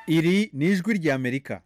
Iri ni ijwi ry'Amerika.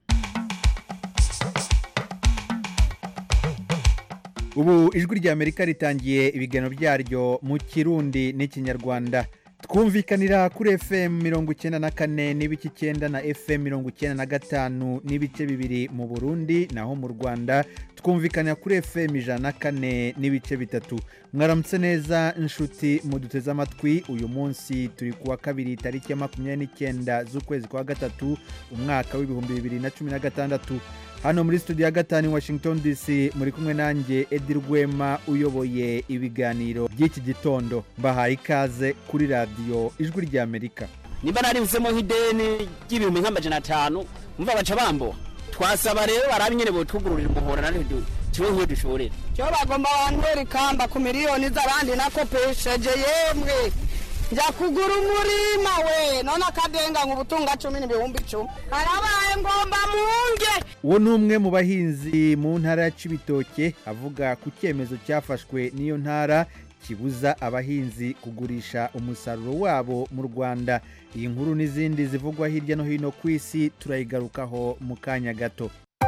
Ubu ijwi ry'Amerika ritangiye ibiganiro byaryo mu Kirundi n'Ikinyarwanda. Twumvikanira kuri FM 94 n'ibice 9 na FM 95 n'ibice bibiri mu Burundi, naho mu Rwanda twumvikanira kuri FM 104 n'ibice bitatu. Mwaramutse neza inshuti muduteze amatwi. Uyu munsi turi kuwa kabiri tariki ya 29 z'ukwezi kwa gatatu umwaka w'2016. Hano muri studio ya gatanu Washington DC muri kumwe nanjye Edi Rwema uyoboye ibiganiro by'iki gitondo. Mbahaye ikaze kuri radio ijwi ry'Amerika. Nimba narimfemo nk'ideni ry'ibihumbi nk'amajana 5 mva baca bambo. Twasaba rero barabinyene botugururira umuhora nari kiwe nk'uwo dushorera. Cyo bagomba bantwera ikamba ku miliyoni z'abandi nakopesheje yemwe. Njya kugura umurima we none akadenga nk'ubutunga 10,010. Arabaye ngomba munge. Uwo numwe mu bahinzi mu ntara ya Cibitoke avuga ku cyemezo cyafashwe n'iyo ntara kibuza abahinzi kugurisha umusaruro wabo mu Rwanda. Iyi nkuru n'izindi zivugwa hirya no hino ku isi turayigarukaho mu kanya gato.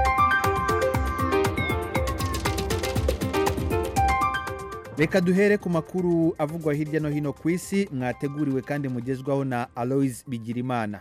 Reka duhere ku makuru avugwa hirya no hino ku isi mwateguriwe kandi mugezwaho na Alois Bigirimana.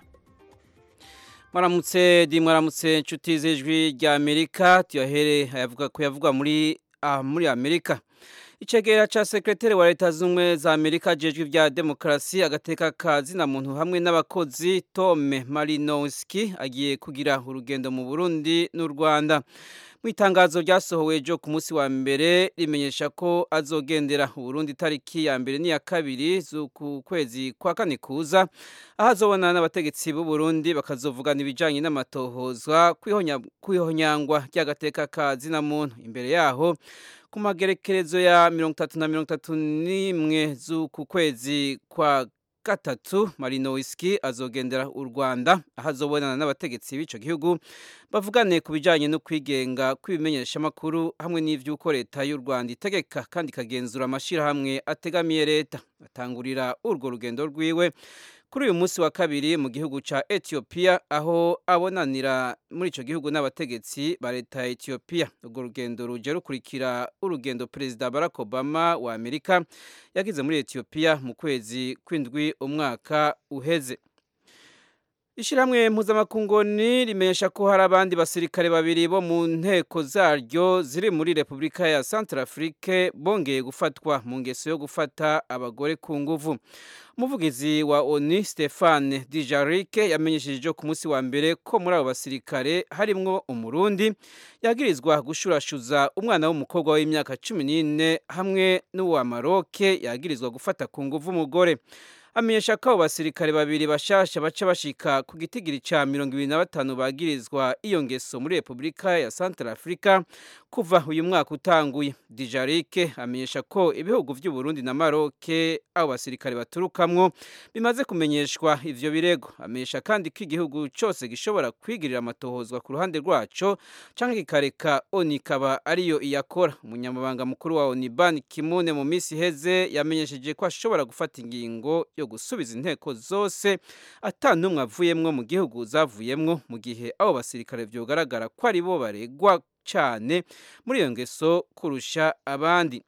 Mwaramutse nshuti z'ijwi ry'Amerika. Tuyahere yavugwa muri Amerika. Icegera ca sekretari wa Leta Zunze za Amerika jejwe vya demokrasi agateka kazina muntu hamwe n'abakozi Tom Malinowski agiye kugira urugendo mu Burundi n'u Rwanda. Mu itangazo ryasohowe ejo ku munsi wa mbere rimenyesha ko azogendera Burundi tariki ya mbere n'iya kabiri z'uku kwezi kwa kane kuza, aho azobona n'abategetsi b'u Burundi bakazovugana ibijanye n'amatohozwa kwihonyangwa ry'agateka kazina muntu. Imbere yaho ku magerekerezo ya 30 na 31 z'uku kwezi kwa gatatu Malinowski azogendera u Rwanda, aho azobonana n'abategetsi b'ico gihugu bavugane ku bijanye no kwigenga kwibimenyesha makuru hamwe n'ivyuko leta y'u Rwanda itegeka kandi kagenzura amashirahamwe ategamiye leta. Atangurira urwo rugendo rwiwe kuri uyu munsi wa kabiri mu gihugu ca Ethiopia, aho abonanira muri ico gihugu n'abategetsi ba leta ya Ethiopia. Urwo rugendo ruje rukurikira urugendo Perezida Barack Obama wa Amerika yagize muri Ethiopia mu kwezi kw'indwi umwaka uheze. Ishiramwe mpuzamakungoni rimenyesha ko hari abandi basirikare babiri bo mu nteko zaryo ziri muri Republika ya Centrafrique bongeye gufatwa mu ngeso yo gufata abagore ku nguvu. Umuvugizi wa ONU Stéphane Dujarric yamenyesheje ku munsi wa mbere ko muri abo basirikare harimwo Umurundi yagirizwa gushurashuza umwana w'umukobwa w'imyaka 14 hamwe n'uwa Maroc yagirizwa gufata ku nguvu umugore. Amenyesha ko abasirikare babiri bashasha baca bashika ku gitigiri ca 25 bagirizwa iyo ngeso muri Republika ya Centrafrica kuva uyu mwaka utanguye. Dujarric amenyesha ko ibihugu vy'u Burundi na Maroc abo basirikare baturukamwo bimaze kumenyeshwa ivyo birego. Amenyesha kandi ko igihugu cyose gishobora kwigirira amatohozwa ku ruhande rwaco canke kikareka ONU kaba ariyo iyakora. Umunyamabanga mukuru wa ONU Ban Ki-moon mu misi heze yamenyesheje ko ashobora gufata ingingo yo gusubiza inteko zose atanumwe avuyemwo mu gihugu zavuyemwo mu gihe abo basirikare vyogaragara ko ari bo baregwa cyane muri iyo ngeso kurusha abandi.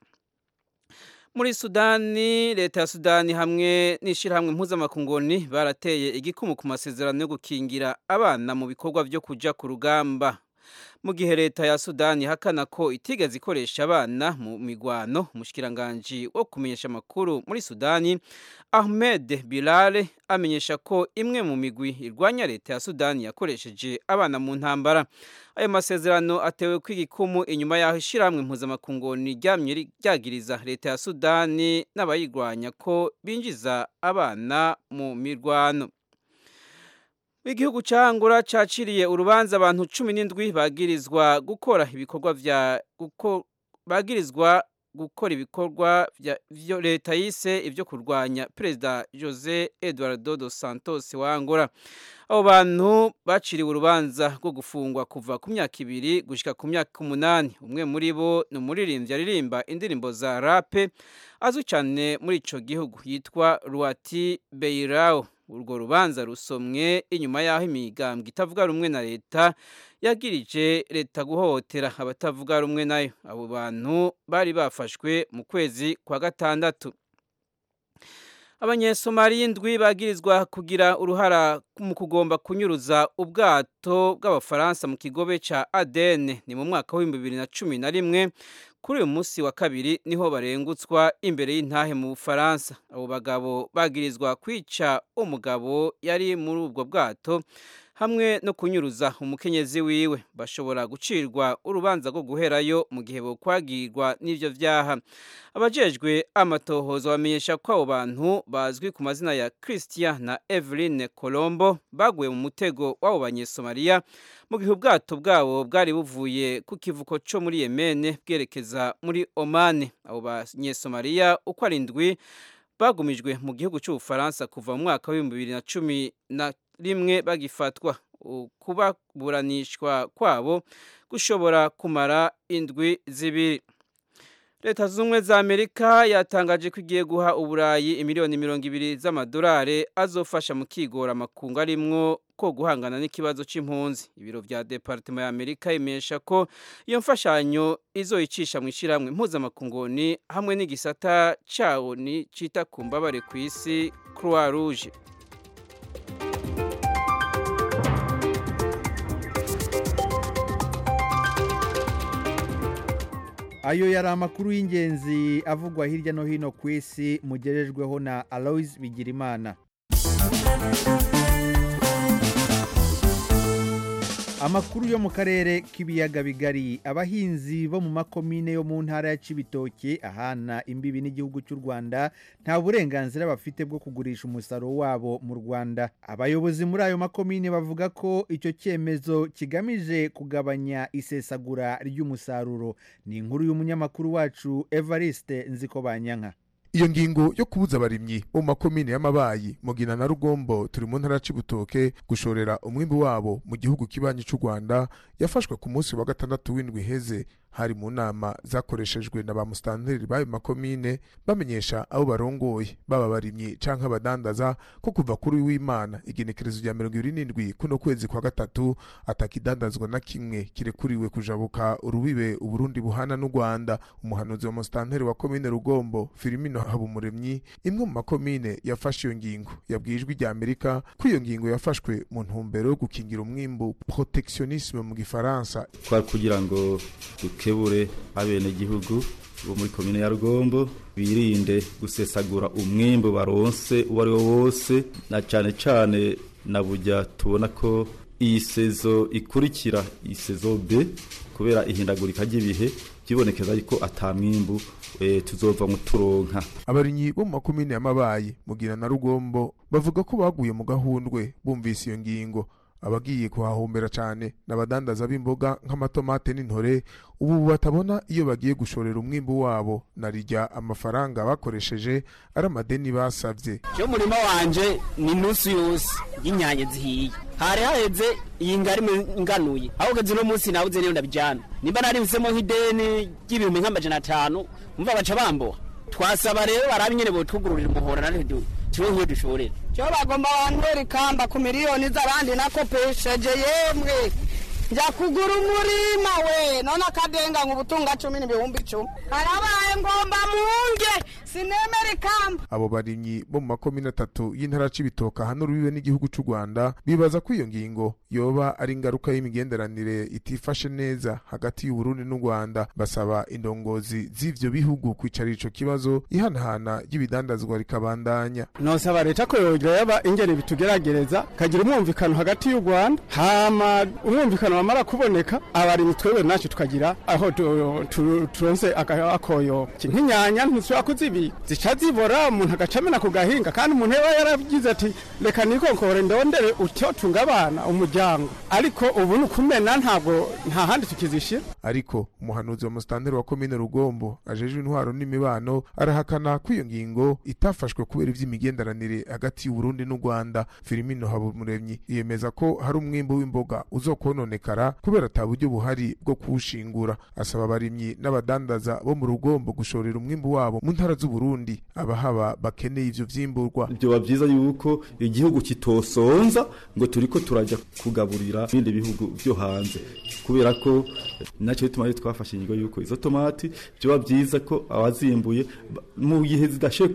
Muri Sudani, leta ya Sudani hamwe n'ishirahamwe mpuzamakungoni barateye igikumu ku masezerano yo gukingira abana mu bikorwa vyo kuja ku rugamba. Mu gihe leta ya Sudani hakana ko itigeze ikoresha abana mu migwano, umushikiranganje wo kumenyesha makuru muri Sudani Ahmed Bilal amenyesha ko imwe mu migwi irwanya leta ya Sudani yakoresheje abana mu ntambara. Ayo masezerano atewe kw'igikumu inyuma yaho ishiramwe mpuzamakungoni ryagiriza leta ya Sudani n'abayirwanya ko binjiza abana mu mirwano. Igihugu ca Angola caciriye urubanza abantu 17 bagirizwa gukora ibikorwa vya leta yise ivyo kurwanya Perezida José Eduardo dos Santos wa Angola. Abo bantu baciriwe urubanza rwo gufungwa kuva ku myaka 2 gushika ku myaka 8. Umwe muri bo ni umuririmbyi aririmba indirimbo za rap azwi cyane muri ico gihugu yitwa Luati Beirao. urwo rubanza rusomwe inyuma y'aho imigambwe itavuga rumwe na leta yagirije leta guhohotera abatavuga rumwe nayo. Abo bantu bari bafashwe mu kwezi kwa gatandatu. Abanyesomali indwi bagirizwa kugira uruhara mu kugomba kunyuruza ubwato bw'abafaransa mu kigobe ca Aden ni mu mwaka wa 2011. Kuri uyu munsi wa kabiri niho barengutswa imbere y'intahe mu Bufaransa. Abo bagabo bagirizwa kwica umugabo yari muri ubwo bwato hamwe no kunyuruza umukenyezi wiwe. Bashobora gucirwa urubanza rwo guherayo mu gihe bokwagirwa n'ivyo vyaha. Abajejwe amatohozo bamenyesha ko abo bantu bazwi ku mazina ya Christian na Eveline Colombo baguye mu mutego w'abo Banyesomalia mu gihe ubwato bwabo bwari buvuye ku kivuko co muri Yemen bwerekeza muri Oman. Abo Banyesomalia uko ari indwi bagumijwe mu gihugu cy'Ubufaransa kuva mu mwaka wa 2011 bagifatwa. Kubaburanishwa kwabo gushobora kumara indwi zibiri. Leta z'Ubumwe za Amerika yatangaje ko igiye guha Uburayi imiliyoni 20 z'amadolari azofasha mu kigora makungu arimwo ko guhangana n'ikibazo c'impunzi. Ibiro vya Departement ya Amerika imesha ko iyo mfashanyo izoyicisha mu ishiramwe mpuzamakunguni hamwe n'igisata cawo ni cita ku mbabare kw'isi Croix Rouge. Ayo yari amakuru y'ingenzi avugwa hirya no hino ku isi mugerejweho na Aloys Bigirimana. Amakuru yo mu karere k'ibiyaga bigari. Abahinzi bo mu makomine yo mu ntara ya Cibitoke ahana imbibi n'igihugu cy'u Rwanda nta burenganzira bafite bwo kugurisha umusaruro wabo mu Rwanda. Abayobozi muri ayo makomine bavuga ko icyo cyemezo kigamije kugabanya isesagura ry'umusaruro. Ni inkuru y'umunyamakuru wacu Evariste Nzikobanyanka. Iyo ngingo yo kubuza abarimyi bo mu makomine y'Amabayi, Mugina na Rugombo turi mu ntara ya Cibitoke gushorera umwimbu wabo mu gihugu kibanyi cy'u Rwanda yafashwe ku munsi wa gatandatu w'indwi heze. Hari mu nama zakoreshejwe na ba mustanteri bayo makomine bamenyesha abo barongoye baba barimyi canke abadandaza ko kuva kuri w'Imana igenekerezo rya 27 kuno kwezi kwa gatatu atakidandazwa na kimwe kirekuriwe kujabuka urubibe Uburundi buhana n'u Rwanda. Umuhanuzi wa mustanteri wa komine Rugombo Filimino Habumuremyi imwe mu makomine yafashe iyo ngingo yabwijwe rya Amerika ko iyo ngingo yafashwe mu ntumbero yo gukingira umwimbu, protectionisme mu gifaransa, kwa kugira ngo kebure abene gihugu bo muri komine ya Rugombo birinde gusesagura umwimbo baronse uwari wo wose, na cane na burya tubona ko iyi sezo ikurikira isezo B kubera ihindagurika ry'ibihe byibonekeza ariko atamwimbu tuzova mu turonka. Abarinyi bo mu makomine y'Amabayi, Mugina na Rugombo bavuga ko baguye mu gahundwe bumvise iyo ngingo. Abagiye kuhahombera cyane n'abadandaza b'imboga nk'amatomate n'intore ubu batabona iyo bagiye gushorera umwimbu wabo, narijya amafaranga bakoresheje ari amadeni basavye. Cyo murima wanje ni nusu yose y'inyanya zihiye, hari haheze iyi ngari nganuye aho geze no munsi nabuze rero ndabijana nimba nari bisemo nk'ideni y'ibihumbi nk'amajana 5 umva baca bambo. Twasaba rero barabinyene botugururira umuhora na rero cyo nk'iyo dushorera cyo bagomba bantwera ikamba ku miliyoni z'abandi nakopesheje yemwe njya kugura umurima we none akadenga nk'ubutunga 10,000 harabaye ngomba munge sinemera ikamba. Abo barimyi bo mu makomine 3 y'intara Cibitoke hano rubibe n'igihugu cy'u Rwanda bibaza ko iyo ngingo yoba ari ingaruka y'imigenderanire itifashe neza hagati y'u Burundi n'u Rwanda. Basaba indongozi z'ivyo bihugu kwicara ico kibazo ihanahana y'ibidandazwa rikabandanya. Nosaba leta ko yoba ingene bitugeragereza kagira umwumvikano hagati y'u Rwanda, hama umwumvikano wamara kuboneka abarimyi twebwe nacu tukagira aho turonse akoyo nk'inyanya ntishobora kuzibi zica zibora umuntu agacamena ku gahinga, kandi umuntu yaba yaragize ati reka nikonkore ndondere utyo tunga abana umuryango, ariko ubu nukumena ntabwo nta handi tukizishira. Ariko umuhanuzi wa mustanteri wa komine Rugombo ajejwe intwaro n'imibano arahakana ko iyo ngingo itafashwe kubera ivy'imigenderanire hagati y'u Burundi n'u Rwanda. Filimino Habumuremyi yemeza ko hari umwimbo w'imboga uzokononekara kubera ataburyo buhari bwo kuwushingura. Asaba abarimyi n'abadandaza bo mu Rugombo gushorera umwimbu wabo mu ntara z'u Burundi abahaba bakeneye ivyo vyimburwa. Byoba byiza yuko igihugu kitosonza ngo turiko turaja kugaburira ibindi bihugu byo hanze, kubera ko nacyo bituma twafashe inyigo yuko izo tomati byoba byiza ko abazimbuye mu gihe zidashe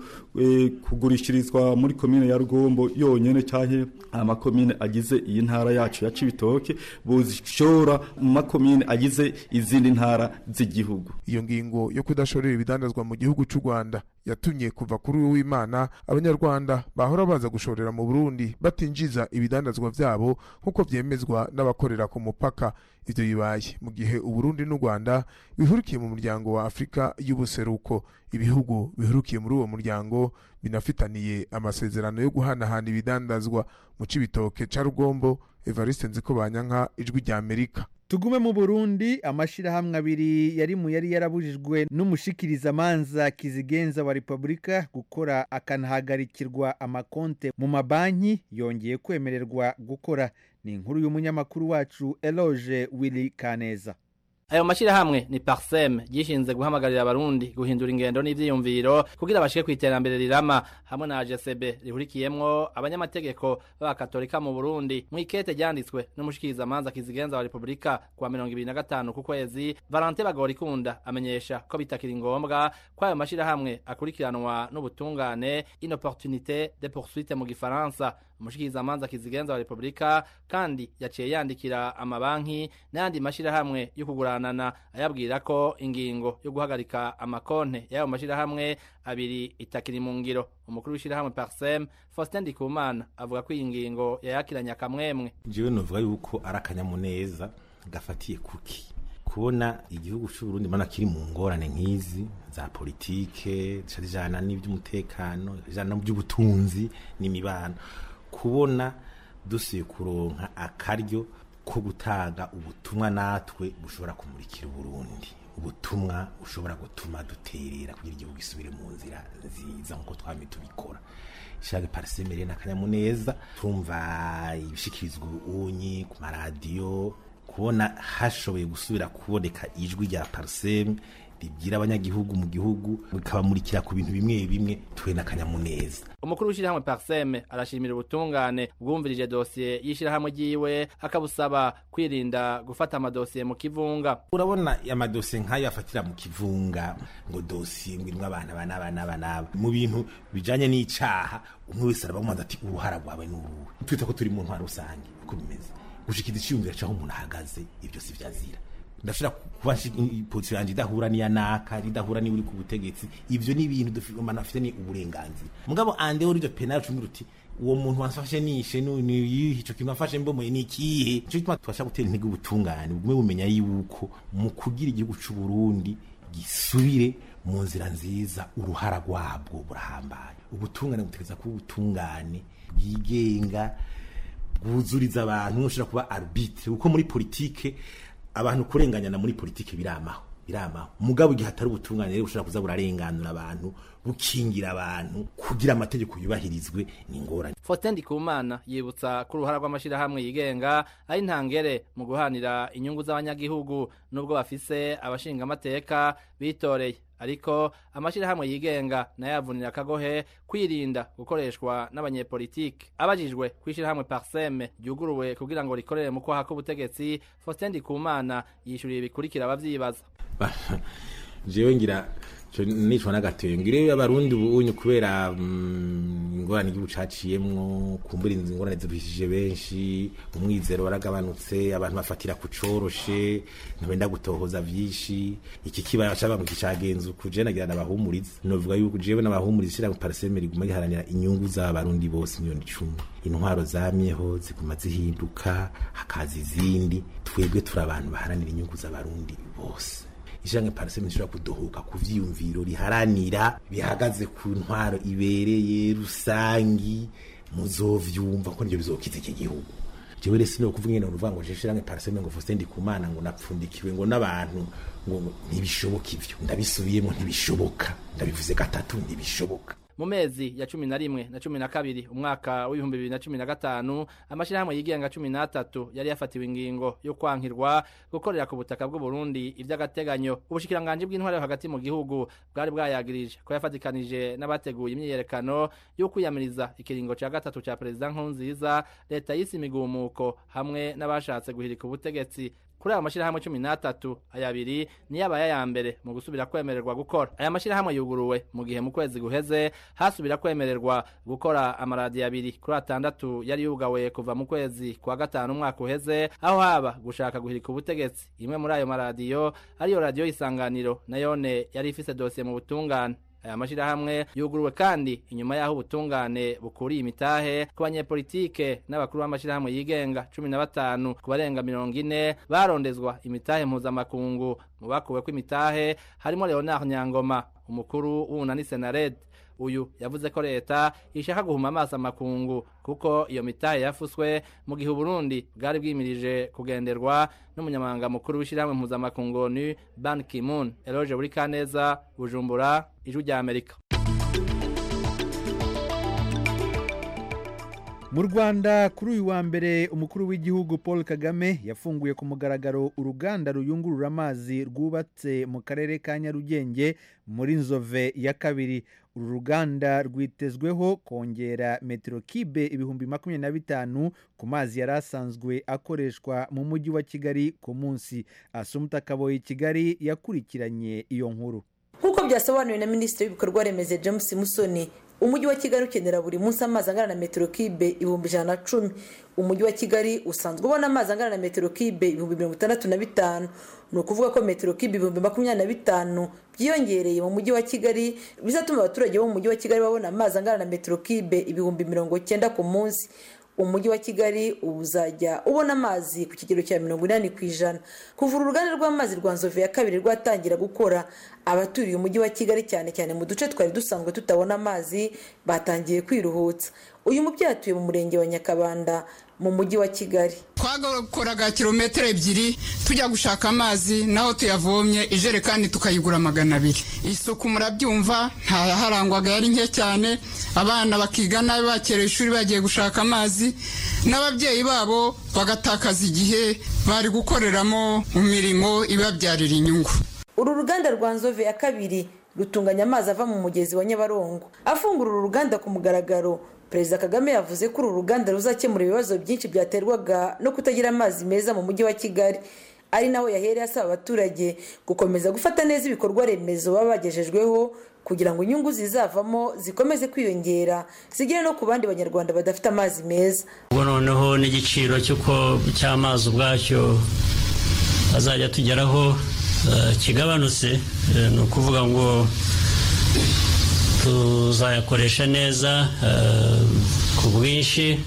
kugurishirizwa muri komine ya Rugombo yonyene cyane amakomine agize iyi ntara yacu ya Cibitoke buzishora mu makomine agize izindi ntara z'igihugu. Iyo ngingo yo kudashorera ibidandazwa mu gihugu cy'u Rwanda yatumye kuva kuri w'Imana abanyarwanda bahora baza gushorera mu Burundi batinjiza ibidandazwa vyabo nkuko vyemezwa n'abakorera ku mupaka. Ivyo bibaye mu gihe Uburundi n'u Rwanda bihurikiye mu muryango wa Afrika y'ubuseruko. Ibihugu bihurukiye muri uwo muryango binafitaniye amasezerano yo guhanahana ibidandazwa. Mu Cibitoke ca Rugombo, Evariste Nzikobanyanka, Ijwi rya Amerika. Tugume mu Burundi, amashirahamwe abiri yari yarabujijwe n'umushikirizamanza kizigenza wa Republika gukora akanahagarikirwa amakonte mu mabanki yongeye kwemererwa gukora. Ni inkuru y'umunyamakuru wacu Eloge Willy Kaneza. Ayo mashirahamwe ni Parsem gishinze guhamagarira abarundi guhindura ingendo n'ivyiyumviro kugira bashike kwiterambere rirama, hamwe na AGCB rihurikiyemwo abanyamategeko b'abakatolika mu Burundi. Mu ikete ryanditswe n'umushikirizamanza kizigenza wa Republika kwa 2025 ku kwezi, Valentin Bagorikunda amenyesha ko bitakiri ngombwa ko ayo mashirahamwe akurikiranwa n'ubutungane, inopportunité de poursuite mu Gifaransa. Umushikirizamanza kizigenza wa Republika kandi yaciye yandikira amabanki n'andi mashirahamwe yo kuguranana ayabwira ko ingingo yo guhagarika amakonte y'ayo mashirahamwe abiri itakiri mu ngiro. Umukuru w'ishirahamwe Parsem, Faustin Ndikumana, avuga ko ingingo yayakiranya akamwemwe. Jewe novuga yuko arakanyamuneza gafatiye kuki kubona igihugu cy'u Burundi mana kiri mu ngorane nk'izi za politike zijana n'ivy'umutekano, zijana n'ivy'ubutunzi n'imibano, kubona dusiye kuronka akaryo ko gutanga ubutumwa natwe bushobora kumurikira Burundi, ubutumwa ushobora gutuma duterera kugira igihugu gisubire mu nzira nziza nkuko twame tubikora. Ishaka Parsemere n'akanyamuneza tumva ibishikirizwa unyi ku maradiyo, kubona hashoboye gusubira kuboneka ijwi rya Parsem rigira abanyagihugu mu gihugu bikabamurikira ku bintu bimwe bimwe twe n'akanyamuneza. Umukuru w'ishirahamwe Parsem arashimira ubutungane bwumvirije dosiye y'ishirahamwe ryiwe, akabusaba kwirinda gufata amadosiye mu kivunga. Urabona amadosiye nk'ayo afatira mu kivunga ngo dosiye ngwimwe abana mu bintu bijanye n'icaha, umwe wese arabamuza ati uruhara rwawe n'uruwe. Twita ko turi mu ntwaro rusange uko bimeze, gushikiza iciyumviro caho umuntu ahagaze, ibyo si vyazira. Ndashobora kuba position yanje idahura niya naka, idahura ni uri ku butegetsi, ivyo ni ibintu dufite afite ni uburenganzira. Mugabo ande uri de penal cyumuruti uwo muntu wansafashe nishe ni ico kimafashe mbomo ni kihe, cyo kituma twasha gutera intege ubutungane bumwe bumenya yuko mu kugira igihugu cy'u Burundi gisubire mu nzira nziza uruhara rwabwo burahambaye. Ubutungane gutegeza ku ubutungane bwigenga bwuzuriza abantu, ushobora kuba arbitre uko muri politike abantu kurenganyana muri politike biramaho mugabo igihe hatari ubutungane rero ushobora kuza burarenganura abantu, bukingira abantu kugira amategeko yubahirizwe ni ngorane. Faustin Ndikumana yibutsa ko uruhara rw'amashirahamwe yigenga ari ntangere mu guhanira inyungu z'abanyagihugu nubwo bafise abashinga amateka bitoreye, ariko amashirahamwe yigenga nayavunira akagohe kwirinda gukoreshwa n'abanyepolitike. Abajijwe kwishirahamwe Parsem ryuguruwe kugira ngo rikorere mu kwaha k'ubutegetsi, Faustin Ndikumana yishuriye bikurikira abavyibaza. Jewe ngira nicwa n'agatero ngire abarundi ubunye kubera ingorane y'ubucaciyemwo, kumbura ingorane zibishije benshi, umwizero waragabanutse, abantu bafatira kucoroshe, ntibenda gutohoza vyinshi. Iki kibaya cyaba mu kicagenza kuje nagira nabahumuriza, novuga yuko jewe nabahumuriza shira mu Parsem riguma giharanira inyungu z'abarundi bose miliyoni 10. Intwaro zamyeho ziguma zihinduka, hakaza izindi, twebwe turi abantu baharanira inyungu z'abarundi bose. Ishanga Parsem nshobora kudohoka ku vyiyumviro riharanira bihagaze ku ntwaro ibereye rusangi, muzovyumva ko nivyo bizokiza iki gihugu. Jewe rese no kuvuga ngene uruvango jeshiranga Parsem ngo Faustin Ndikumana ngo napfundikiwe ngo n'abantu ngo ntibishoboka ivyo, ndabisubiyemo ntibishoboka, ndabivuze gatatu ntibishoboka. mu mezi ya 11 na 12 umwaka w'ibihumbi 2015 amashirahamwe yigenga 13 yari yafatiwe ingingo yo kwankirwa gukorera ku butaka bw'u Burundi ivy'agateganyo. Ubushikiranganje bw'intware hagati mu gihugu bwari bwayagirije ko yafatikanije n'abateguye imyiyerekano yo kwiyamiriza ikiringo ca gatatu ca President Nkurunziza, leta y'isi migumuko hamwe n'abashatse guhirika ubutegetsi. Kuri aya mashirahamwe 13 ayabiri ni yabaye ya mbere mu gusubira kwemererwa gukora. Aya mashirahamwe yuguruwe mu gihe mu kwezi guheze hasubira kwemererwa gukora amaradiyo abiri kuri 6 yari yugawe kuva mu kwezi kwa gatanu umwaka uheze, aho haba gushaka guhirika ubutegetsi. Imwe muri ayo maradiyo ariyo radio Isanganiro nayone yari ifise dossier mu butungane. Aya mashirahamwe yuguruwe kandi inyuma yaho ubutungane bukuriye imitahe ku banyepolitike n'abakuru b'amashirahamwe yigenga 15 ku barenga 40 barondezwa imitahe mpuzamakungu. Mu bakuwe ko imitahe harimo Leonard Nyangoma, umukuru w'Unani Senared. Uyu yavuze ko leta ishaka guhuma amaso amakungu kuko iyo mitahe yafuswe mu gihe Burundi bwari bwimirije kugenderwa n'umunyamabanga mukuru w'ishirahamwe mpuzamakungu ni Ban Ki-moon. Eloge Burikaneza, Bujumbura, Ijwi rya Amerika. Mu Rwanda kuri uyu wa mbere umukuru w'igihugu Paul Kagame yafunguye ku mugaragaro uruganda ruyungurura amazi rwubatse mu karere ka Nyarugenge muri Nzove ya kabiri. Uru ruganda rwitezweho kongera metero kibe 25,000 ku mazi yarasanzwe akoreshwa mu mujyi wa Kigali ku munsi. Asumta Kaboyi Kigali yakurikiranye iyo nkuru. Nkuko byasobanuwe na Minisitiri w'ibikorwa remezo James Musoni, umujyi wa Kigali ukenera buri munsi amazi angana na metero kibe 110. Umujyi wa Kigali usanzwe ubona amazi angana na metero kibe 65,000. No kuvuga ko metero kibe 25,000 byiyongereye mu mujyi wa Kigali bizatuma abaturage bo mu mujyi wa Kigali babona amazi angana na metero kibe 90,000 ku munsi. Umujyi wa Kigali uzajya ubona amazi ku kigero cya 80%. Kuva uruganda rw'amazi rwa Nzove ya kabiri rwatangira gukora, abaturiye umujyi wa Kigali cyane cyane mu duce twari dusanzwe tutabona amazi batangiye kwiruhutsa. Uyu mubyeyi atuye mu murenge wa Nyakabanda mu mujyi wa Kigali. Twakoraga kilometero 2 tujya gushaka amazi, naho tuyavomye ijerekani tukayigura 200. Isuku murabyumva nta harangwaga yari nke cyane, abana bakiga nabi bakereye ishuri bagiye gushaka amazi, n'ababyeyi babo bagatakaza igihe bari gukoreramo mu mirimo ibabyarira inyungu. Uru ruganda rwa Nzove ya kabiri rutunganya amazi ava mu mugezi wa Nyabarongo. Afungura uru ruganda ku mugaragaro, Perezida Kagame yavuze ko uru ruganda ruzakemura ibibazo byinshi byaterwaga no kutagira amazi meza mu mujyi wa Kigali. Ari naho yahereye asaba abaturage gukomeza gufata neza ibikorwa remezo baba bagejejweho kugira ngo inyungu zizavamo zikomeze kwiyongera zigere no ku bandi banyarwanda badafite amazi meza. Ubwo noneho n'igiciro cy'amazi ubwacyo azajya tugeraho kigabanutse, ni ukuvuga ngo tuzayakoresha neza ku bwinshi,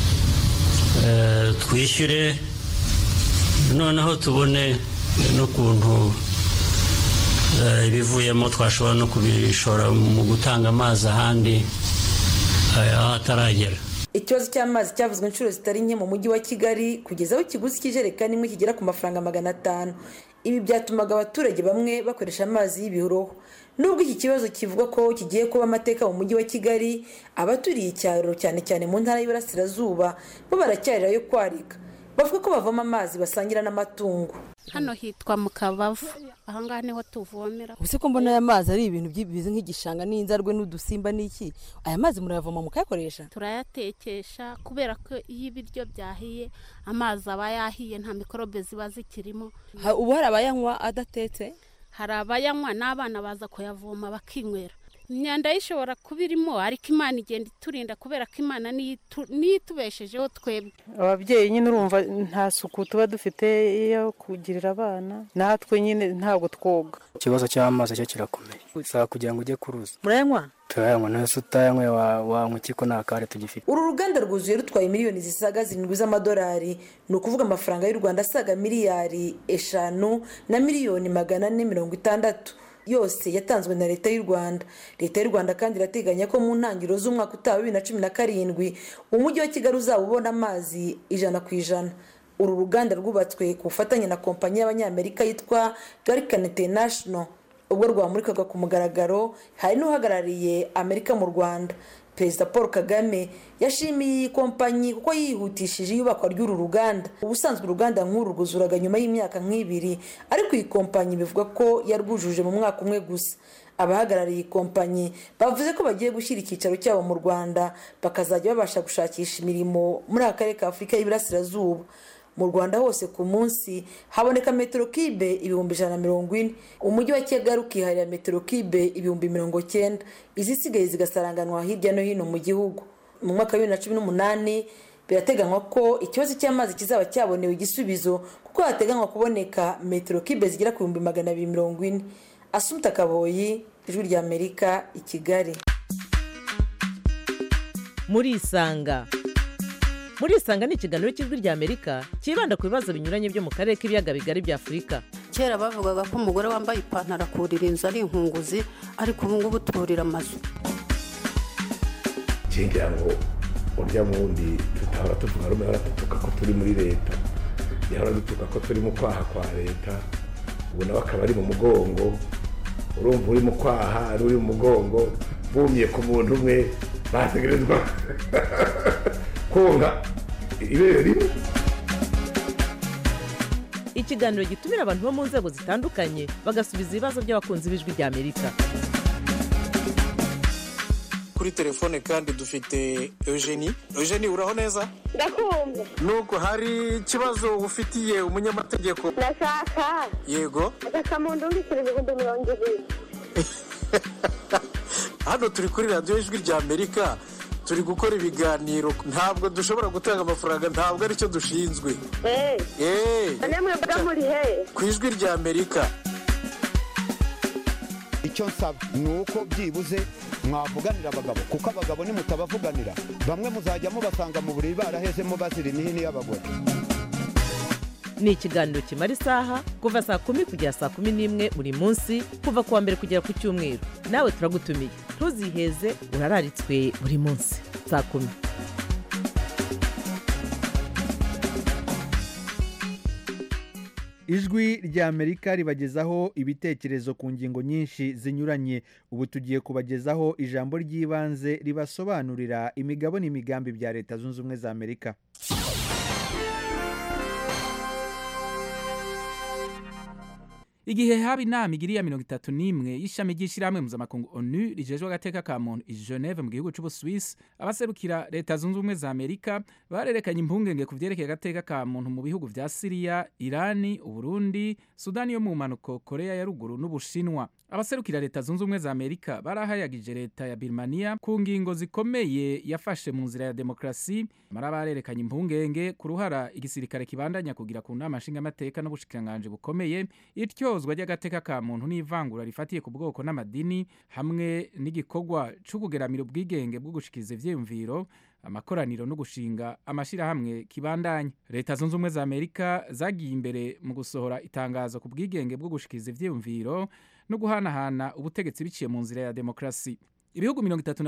twishyure noneho tubone n'ukuntu ibivuyemo twashobora no kubishora mu gutanga amazi ahandi aho ataragera. Ikibazo cy'amazi cyavuzwe inshuro zitari nke mu mujyi wa Kigali kugeza aho ikiguzi cy'ijerekani imwe kigera ku mafaranga 500. Ibi byatumaga abaturage bamwe bakoresha amazi y'ibihuru. Nubwo iki kibazo kivuga ko kigiye kuba amateka mu mujyi wa Kigali, abaturiye icyaro cyane cyane mu ntara y'Iburasirazuba bo baracyarira yo kwarika. Bavuga ko bavoma amazi basangira n'amatungo. Hano hitwa mu Kabavu, aha ngaha niho tuvomera. Ubuse ko mbona aya mazi ari ibintu by'ibize nk'igishanga n'inzarwe n'udusimba n'iki, aya mazi murayavoma mukayakoresha? Turayatekesha kubera ko iyo ibiryo byahiye amazi aba yahiye nta mikorobe ziba zikirimo. Ubu hari abayanywa adatetse? Hari abayanywa n'abana baza kuyavoma bakinywera. Imyanda ishobora kubirimo ariko Imana igenda iturinda kubera ko Imana nitubeshejeho twebwe. Ababyeyi nyine urumva nta suku tuba dufite yo kugirira abana, natwe nyine ntabwo twoga. Ikibazo cy'amazi cyo kirakomeye, usaba kugira ngo ujye kuruza. Murayanywa? Turayanywa, nase utayanywe wanywa ikiko nta kare tugifite. Uru ruganda rwuzuye rutwaye miliyoni zisaga 7 z'amadolari, ni ukuvuga amafaranga y'u Rwanda asaga miliyari 5 na miliyoni 460 yose yatanzwe na leta y'u Rwanda. Leta y'u Rwanda kandi irateganya ko mu ntangiriro z'umwaka utaha 2017 umujyi wa Kigali uzabona amazi 100%. Uru ruganda rwubatswe ku bufatanye na kompanyi y'Abanyamerika yitwa Gallican International. ubwo rwamurikaga ku mugaragaro hari n'uhagarariye Amerika mu Rwanda. Perezida Paul Kagame yashimiye iyi kompanyi kuko yihutishije iyubakwa ry'uru ruganda. Ubusanzwe uruganda nk'uru rwuzuraga nyuma y'imyaka nk'ibiri, ariko iyi kompanyi bivuga ko yarwujuje mu mwaka umwe gusa. Abahagarariye iyi kompanyi bavuze ko bagiye gushyira icyicaro cyabo mu Rwanda, bakazajya babasha gushakisha imirimo muri aka karere ka Afurika y'Iburasirazuba. Mu Rwanda hose ku munsi haboneka metero kibe 140. Umujyi wa Kigali ukiharira metero kibe 90. Izisigaye zigasaranganwa hirya no hino mu gihugu. Mu mwaka wa 2018 birateganywa ko ikibazo cy'amazi kizaba cyabonewe igisubizo, kuko hateganywa kuboneka metero kibe zigera ku 240. Asumta Kaboyi, Ijwi rya Amerika, i Kigali. Muri Isanga ni ikiganiro cy'Ijwi rya Amerika kibanda ku bibazo binyuranye byo mu karere k'ibiyaga bigari bya Afurika. Kera bavugaga ko umugore wambaye ipantaro akurira inzu ari inkunguzi, ariko ubu ngubu turira amazu. Kingira ngo urya mundi tutahora tuvuga rumwe baratuka ko turi muri leta, yahora dutuka ko turi mu kwaha kwa leta, ubu nawe akaba ari mu mugongo. Urumva uri mu kwaha, uri mu mugongo, bumye ku muntu umwe, bategerezwa konga ibere rimwe. Ikiganiro gitumira abantu bo mu nzego zitandukanye bagasubiza ibibazo by'abakunzi b'Ijwi rya Amerika. Kuri telefone kandi dufite Eugenie. Uraho neza? Ndakumva. Nuko hari ikibazo ufitiye umunyamategeko? Ndashaka. Yego. Ndashaka mu ndundi kuri 220. Hano turi kuri radio Ijwi rya Amerika, turi gukora ibiganiro, ntabwo dushobora gutanga amafaranga, ntabwo ari cyo dushinzwe. Namwe mvuga muri he? Ku Ijwi rya Amerika. Icyo nsaba ni uko byibuze mwavuganira abagabo, kuko abagabo nimutabavuganira bamwe muzajya mubasanga mu buriri barahezemo bazira imihini y'abagore. Ni ikiganiro kimara isaha kuva saa 10 kugera saa 11 buri munsi, kuva kuwa mbere kugera ku cyumweru. Nawe turagutumiye, ntuziheze, urararitswe buri munsi saa 10. Ijwi rya Amerika ribagezaho ibitekerezo ku ngingo nyinshi zinyuranye. Ubu tugiye kubagezaho ijambo ry'ibanze ribasobanurira imigabo n'imigambi bya Leta Zunze Ubumwe za Amerika. Igihe haba inama igiriya 31 y'ishami ry'ishyirahamwe mpuzamakungu ONU rijejwe agateka ka muntu i Geneve mu gihugu cy'Ubusuwisi, abaserukira Leta Zunze Ubumwe za Amerika barerekanye impungenge ku vyerekeye agateka ka muntu mu bihugu vya Syria, Irani, Uburundi, Sudani yo mu manuko, Korea ya ruguru n'Ubushinwa. Abaserukira Leta Zunze Ubumwe za Amerika barahayagije leta ya Birmania ku ngingo zikomeye yafashe mu nzira ya demokrasi, mara barerekanye impungenge ku ruhara igisirikare kibandanya kugira ku nama nshingamateka n'ubushikiranganje bukomeye ityozwa ry'agateka ka muntu n'ivangura rifatiye ku bwoko n'amadini, hamwe n'igikorwa cyo kugeramira ubwigenge bwo gushikiriza ivyiyumviro, amakoraniro no gushinga amashirahamwe kibandanya. Leta Zunze Ubumwe za Amerika zagiye imbere mu gusohora itangazo ku bwigenge bwo gushikiriza ivyiyumviro no guhanahana ubutegetsi biciye mu nzira ya demokrasi. Ibihugu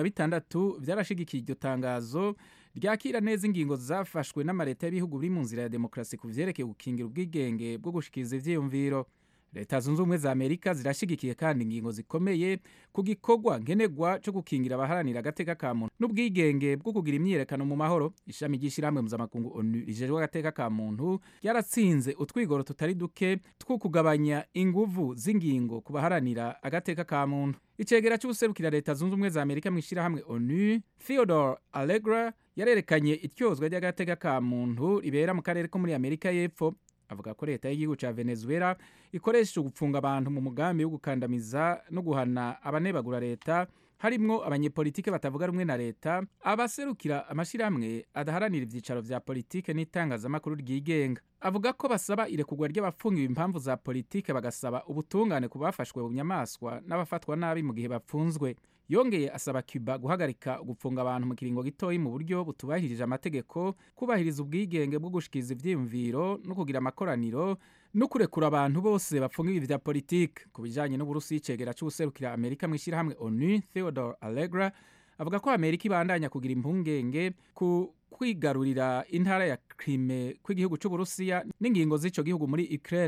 36 vyarashigikiye iryo tangazo ryakira neza ingingo zafashwe n'amareta y'ibihugu biri mu nzira ya demokrasi ku vyerekeye gukingira ubwigenge bwo gushikiriza ivyiyumviro. Leta Zunze Ubumwe za Amerika zirashigikiye kandi ingingo zikomeye ku gikorwa nkenerwa cyo gukingira abaharanira agateka ka muntu n'ubwigenge bwo kugira imyiyerekano mu mahoro. Ishami ry'ishyirahamwe mpuzamakungu ONU rijejwe agateka ka muntu ryaratsinze utwigoro tutari duke two kugabanya inguvu z'ingingo ku baharanira agateka ka muntu. Icegera cy'ubuserukira Leta Zunze Ubumwe za Amerika mu ishyirahamwe ONU, Theodore Allegra, yarerekanye ityozwa ry'agateka ka muntu ribera mu karere ko muri Amerika y'Epfo. Avuga ko leta y'igihugu ca Venezuela ikoresha gupfunga abantu mu mugambi wo gukandamiza no guhana abanebagura leta, harimwo abanyepolitike batavuga rumwe na leta, abaserukira amashirahamwe adaharanira ivyicaro vya politike n'itangazamakuru ryigenga. Avuga ko basaba irekurwa ry'abafungiwe impamvu za politike, bagasaba ubutungane ku bafashwe mu nyamaswa n'abafatwa nabi mu gihe bapfunzwe. Yongeye asaba Cuba guhagarika gupfunga abantu mu kiringo gitoyi mu buryo butubahirije amategeko, kubahiriza ubwigenge bwo gushikiriza ivyiyumviro no kugira amakoraniro no kurekura abantu bose bapfungiwe vya politike. Ku bijanye n'Uburusi, icegera cy'ubuserukira Amerika mu ishyirahamwe ONU, Theodore Allegra, avuga ko Amerika ibandanya kugira impungenge ku kwigarurira intara ya Crimea kw'igihugu cy'Uburusiya n'ingingo z'ico gihugu muri Ukraine.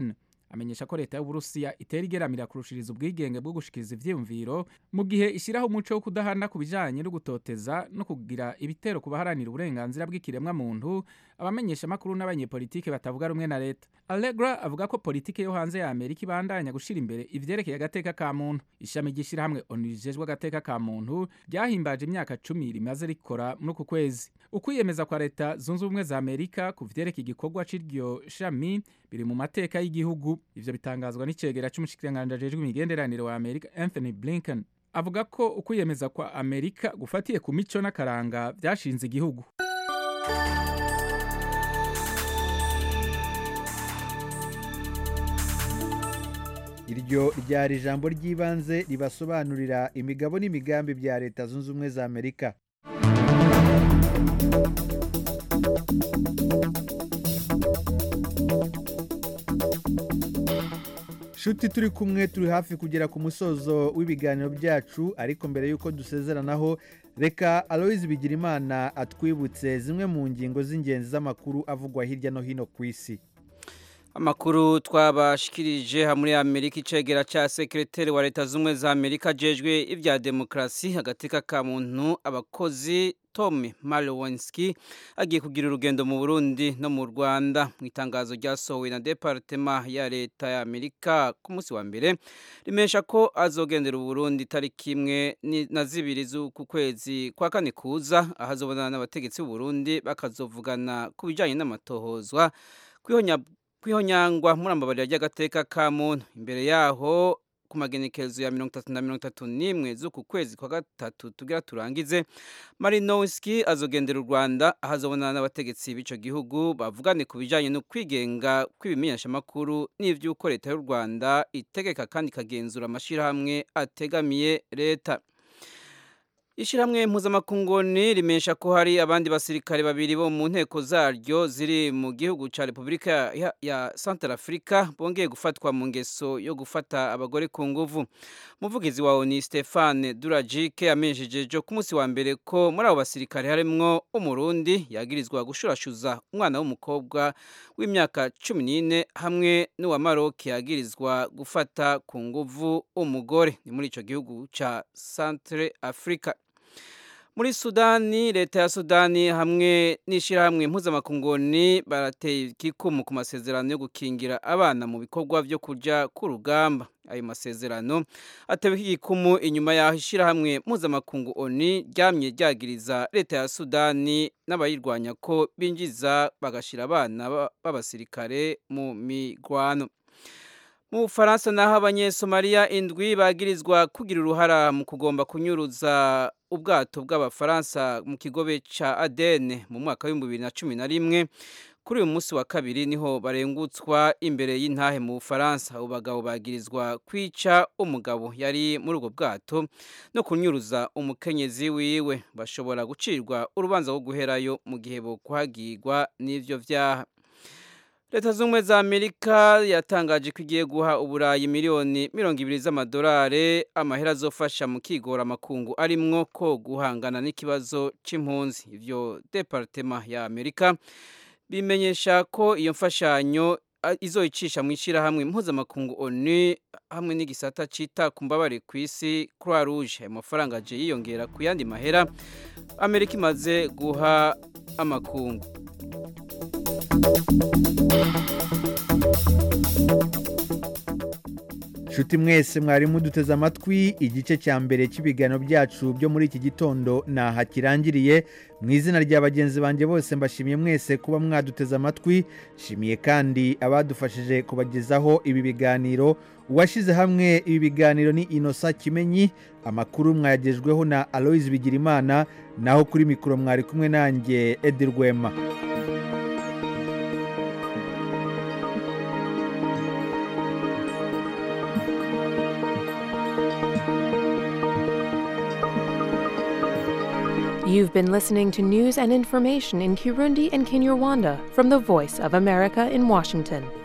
amenyesha ko leta y'Uburusiya itera igeramira kurushiriza ubwigenge bwo gushikiriza ivyiyumviro mu gihe ishiraho umuco wo kudahana ku bijanye no gutoteza no kugira ibitero ku baharanira uburenganzira bw'ikiremwa muntu abamenyesha makuru n'abanyepolitike batavuga rumwe na leta. Allegra avuga ko politike yo hanze ya Amerika ibandanya gushira imbere ivyerekeye agateka ka muntu. Ishami ry'ishirahamwe ONU rijejwe agateka ka muntu ryahimbaje imyaka 10 rimaze rikora muri uku kwezi. Ukwiyemeza kwa leta zunze ubumwe za Amerika ku vyerekeye igikorwa c'iryo shami biri mu mateka y'igihugu. Ivyo bitangazwa n'icegera c'umushikiranganje ajejwe imigenderanire wa Amerika Anthony Blinken. Avuga ko ukwiyemeza kwa Amerika gufatiye ku mico n'akaranga vyashinze igihugu. Iryo ryari ijambo ry'ibanze ribasobanurira imigabo n'imigambi bya leta zunze ubumwe za Amerika. Shuti turi kumwe turi hafi kugera ku musozo w'ibiganiro byacu, ariko mbere yuko dusezeranaho reka Aloys Bigirimana atwibutse zimwe mu ngingo z'ingenzi z'amakuru avugwa hirya no hino ku isi. Amakuru twabashikirije muri Amerika icegera ca sekretari wa leta zumwe za Amerika jejwe ivya demokrasi agateka ka muntu abakozi Tom Malowinski agiye kugira urugendo mu Burundi no mu Rwanda. Mu itangazo ryasohowe na Departement ya leta ya Amerika ku munsi wa mbere rimesha ko azogendera u Burundi tariki 1 z'uku kwezi kwa kane kuza ahazobonana n'abategetsi b'u Burundi bakazovugana ku bijanye n'amatohozwa kwihonyangwa muri ambabarira ry'agateka ka muntu. Imbere yaho ku magenekerezo ya 31 z'uku kwezi kwa gatatu tugira turangize Malinowski azogendera u Rwanda ahazobonana n'abategetsi b'ico gihugu bavugane ku bijanye no kwigenga kw'ibimenyesha makuru n'ivy'uko leta y'u Rwanda itegeka kandi kagenzura amashirahamwe ategamiye leta. Ishirahamwe mpuzamakungoni rimesha ko hari abandi basirikare babiri bo mu nteko zaryo ziri mu gihugu ca Republika ya Centrafrica bongeye gufatwa mu ngeso yo gufata abagore ku nguvu. Muvugizi wa ONU Stéphane Durajike amenyesheje ku munsi wa mbere ko muri abo basirikare harimwo umurundi yagirizwa gushurashuza umwana w'umukobwa w'imyaka 14 hamwe n'uwa Maroc yagirizwa gufata ku nguvu umugore. Ni muri ico gihugu ca Centrafrica. Muri Sudani, leta ya Sudani hamwe n'ishirahamwe mpuzamakungoni barateye kikumu ku masezerano yo gukingira abana mu bikorwa byo kuja ku rugamba. Ayo masezerano atewe kikumu inyuma ya ishirahamwe mpuzamakungu ONU ryamye ryagiriza leta ya Sudani n'abayirwanya ko binjiza bagashira abana b'abasirikare mu migwano. Mu Faransa naho abanyesomalia 7 bagirizwa kugira uruhara mu kugomba kunyuruza ubwato bw'abafaransa mu kigobe ca Aden mu mwaka wa 2011 kuri uyu munsi wa kabiri niho barengutswa imbere y'intahe mu Faransa. Abo bagabo bagirizwa kwica umugabo yari muri ubwo bwato no kunyuruza umukenyezi wiwe. Bashobora gucirwa urubanza rwo guherayo mu gihe bo kuhagirwa n'ivyo vyaha. Leta z'ubumwe za Amerika yatangaje ko igiye guha Uburayi miliyoni 20 z'amadolari amahera azofasha mu kigora makungu arimwo ko guhangana n'ikibazo c'impunzi. Ivyo Departement ya Amerika bimenyesha ko iyo mfashanyo izoyicisha mu ishirahamwe mpuzamakungu ONU hamwe n'igisata cita ku mbabare kw'isi Croix Rouge. Amafaranga aje yiyongera ku yandi mahera Amerika imaze guha amakungu. Shuti mwese mwari muduteze amatwi, igice cya mbere cy'ibiganiro byacu byo muri iki gitondo naha kirangiriye. Mu izina rya bagenzi banjye bose mbashimiye mwese kuba mwaduteze amatwi. Shimiye kandi abadufashije kubagezaho ibi biganiro. Uwashize hamwe ibi biganiro ni Innocent Kimenyi. Amakuru mwayagejweho na Aloys Bigirimana, naho kuri mikoro mwari kumwe nanjye Edi Rwema. You've been listening to news and information in Kirundi and Kinyarwanda from the Voice of America in Washington.